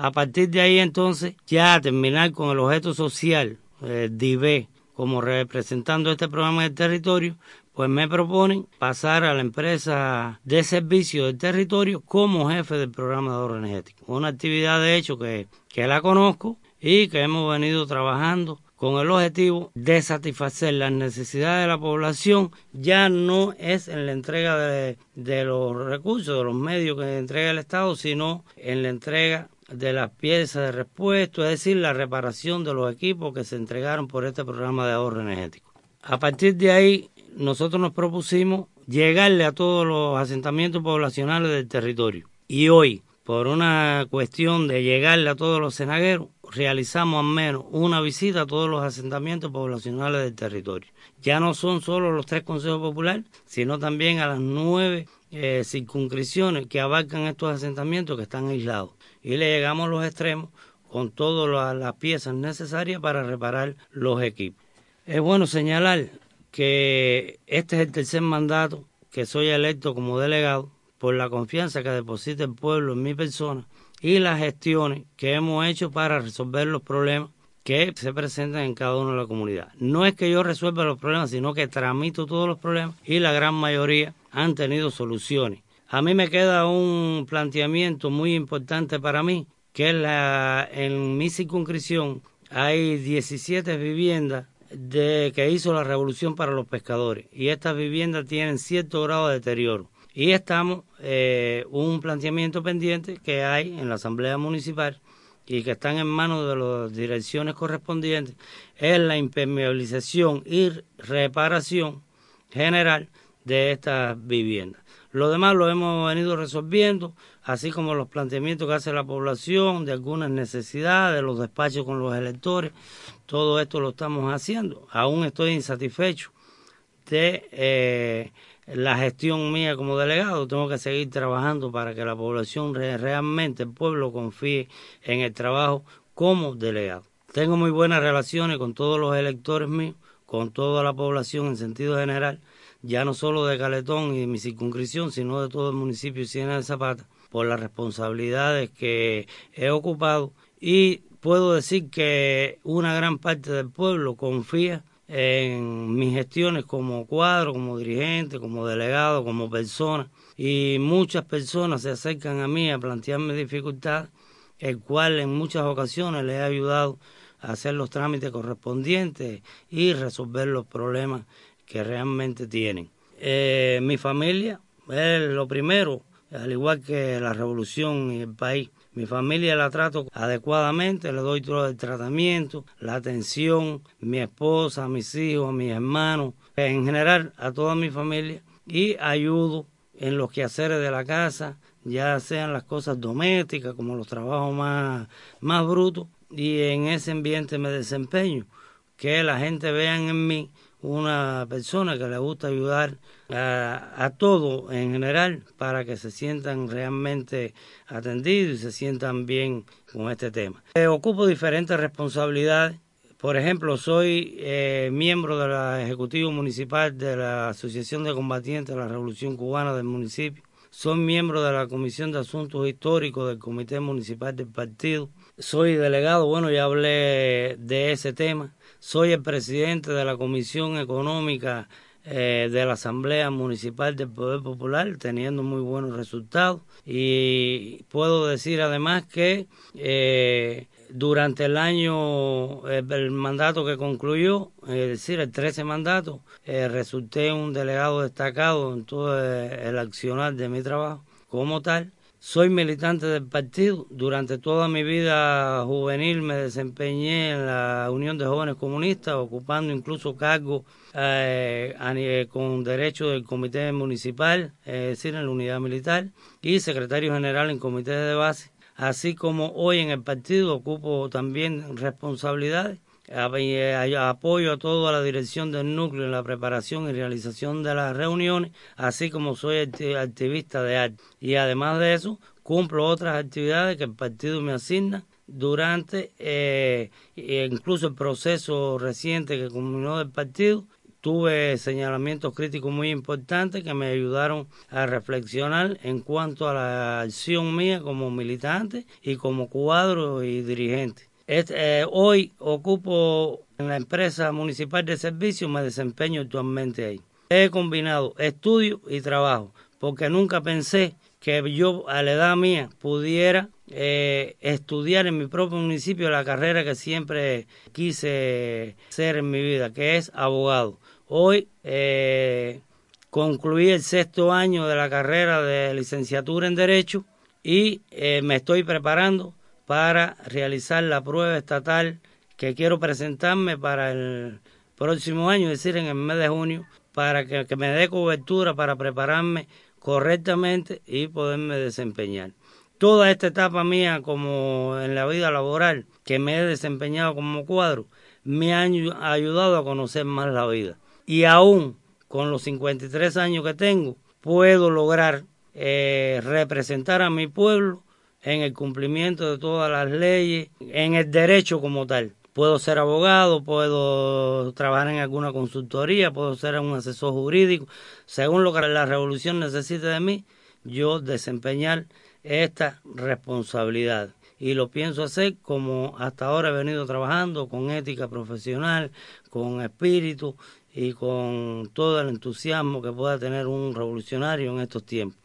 A partir de ahí entonces ya terminar con el objeto social, DIVE, como representando este programa del territorio, pues me proponen pasar a la empresa de servicio del territorio como jefe del programa de ahorro energético. Una actividad de hecho que la conozco y que hemos venido trabajando con el objetivo de satisfacer las necesidades de la población. Ya no es en la entrega de los recursos, de los medios que entrega el Estado, sino en la entrega de las piezas de repuesto, es decir, la reparación de los equipos que se entregaron por este programa de ahorro energético. A partir de ahí, nosotros nos propusimos llegarle a todos los asentamientos poblacionales del territorio. Y hoy, por una cuestión de llegarle a todos los cenagueros, realizamos al menos una visita a todos los asentamientos poblacionales del territorio. Ya no son solo los 3 consejos populares, sino también a las 9 circunscripciones que abarcan estos asentamientos que están aislados. Y le llegamos a los extremos con todas las piezas necesarias para reparar los equipos. Es bueno señalar que este es el tercer mandato que soy electo como delegado por la confianza que deposita el pueblo en mi persona y las gestiones que hemos hecho para resolver los problemas que se presentan en cada una de la comunidad. No es que yo resuelva los problemas, sino que tramito todos los problemas y la gran mayoría han tenido soluciones. A mí me queda un planteamiento muy importante para mí, que es en mi circunscripción hay 17 viviendas que hizo la Revolución para los Pescadores, y estas viviendas tienen cierto grado de deterioro. Y estamos, un planteamiento pendiente que hay en la Asamblea Municipal y que están en manos de las direcciones correspondientes, es la impermeabilización y reparación general de estas viviendas. Lo demás lo hemos venido resolviendo, así como los planteamientos que hace la población de algunas necesidades, de los despachos con los electores. Todo esto lo estamos haciendo. Aún estoy insatisfecho de la gestión mía como delegado. Tengo que seguir trabajando para que la población realmente, el pueblo, confíe en el trabajo como delegado. Tengo muy buenas relaciones con todos los electores míos, con toda la población en sentido general, ya no solo de Caletón y de mi circunscripción, sino de todo el municipio de Ciénaga de Zapata, por las responsabilidades que he ocupado, y puedo decir que una gran parte del pueblo confía en mis gestiones como cuadro, como dirigente, como delegado, como persona, y muchas personas se acercan a mí a plantearme dificultades, el cual en muchas ocasiones les he ayudado a hacer los trámites correspondientes y resolver los problemas que realmente tienen. Mi familia es lo primero, al igual que la revolución y el país. Mi familia la trato adecuadamente, le doy todo el tratamiento, la atención, mi esposa, mis hijos, mis hermanos, en general a toda mi familia, y ayudo en los quehaceres de la casa, ya sean las cosas domésticas como los trabajos más brutos, y en ese ambiente me desempeño, que la gente vea en mí una persona que le gusta ayudar a todo en general para que se sientan realmente atendidos y se sientan bien con este tema. Ocupo diferentes responsabilidades. Por ejemplo, soy miembro de la Ejecutivo Municipal de la Asociación de Combatientes de la Revolución Cubana del municipio. Soy miembro de la Comisión de Asuntos Históricos del Comité Municipal del Partido. Soy delegado, bueno, ya hablé de ese tema. Soy el presidente de la Comisión Económica de la Asamblea Municipal del Poder Popular, teniendo muy buenos resultados. Y puedo decir además que durante el año, el mandato que concluyó, es decir, el 13 mandato, resulté un delegado destacado en todo el accionar de mi trabajo como tal. Soy militante del partido. Durante toda mi vida juvenil me desempeñé en la Unión de Jóvenes Comunistas, ocupando incluso cargos con derecho del comité municipal, es decir, en la unidad militar, y secretario general en comités de base. Así como hoy en el partido ocupo también responsabilidades. Apoyo a toda la dirección del núcleo en la preparación y realización de las reuniones, así como soy activista de arte. Y además de eso, cumplo otras actividades que el partido me asigna durante incluso el proceso reciente que culminó del partido, tuve señalamientos críticos muy importantes que me ayudaron a reflexionar en cuanto a la acción mía como militante y como cuadro y dirigente. Hoy ocupo en la empresa municipal de servicios, me desempeño actualmente ahí. He combinado estudio y trabajo, porque nunca pensé que yo a la edad mía pudiera estudiar en mi propio municipio la carrera que siempre quise ser en mi vida, que es abogado. Hoy concluí el 6º año de la carrera de licenciatura en Derecho y me estoy preparando para realizar la prueba estatal que quiero presentarme para el próximo año, es decir, en el mes de junio, para que me dé cobertura para prepararme correctamente y poderme desempeñar. Toda esta etapa mía como en la vida laboral, que me he desempeñado como cuadro, me ha ayudado a conocer más la vida. Y aún con los 53 años que tengo, puedo lograr representar a mi pueblo en el cumplimiento de todas las leyes, en el derecho como tal. Puedo ser abogado, puedo trabajar en alguna consultoría, puedo ser un asesor jurídico, según lo que la revolución necesite de mí, yo desempeñar esta responsabilidad. Y lo pienso hacer como hasta ahora he venido trabajando, con ética profesional, con espíritu y con todo el entusiasmo que pueda tener un revolucionario en estos tiempos.